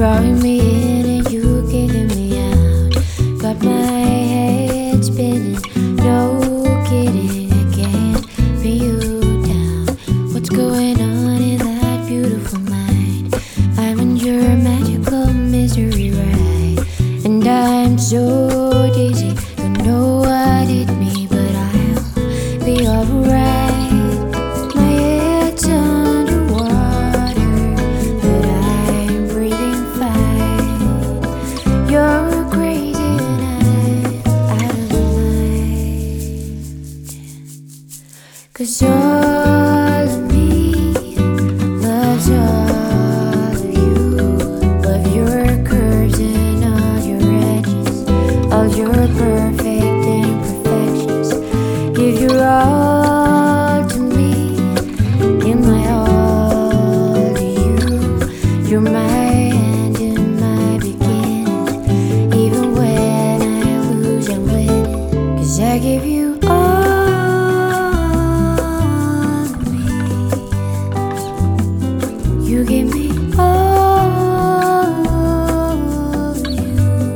drawing me in and you kicking me out. Got my head spinning, no kidding, I can't pin you down. What's going on in that beautiful mind? I'm in your magical misery ride, and I'm so dizzy, don't know what hit me, but I'll be alright. My head's underwater, but I'm breathing fine. You're crazy and I'm out of my mind. 'Cause all of me loves all of you. Love your curves and all your edges, all your perfect imperfections. Give your all to me, give my all to you. You're my end and my beginning. Even when I lose, I win. 'Cause I give you all of me, you give me all of you.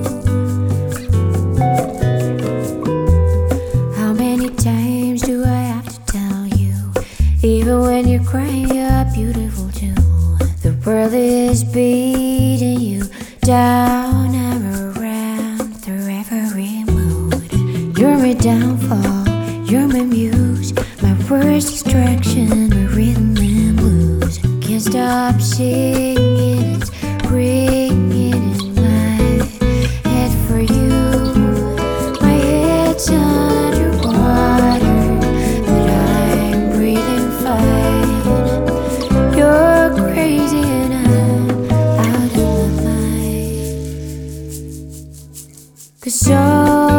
How many times do I have to tell you? Even when you're crying, you're beautiful too. The world is beating you down, I'm around through every mood. You're my downfall, you're my muse, my worst distraction, my rhythm and blues. Can't stop singing, it's ringing in my head for you. My head's underwater, but I'm breathing fine. You're crazy and I'm out of my mind. 'Cause all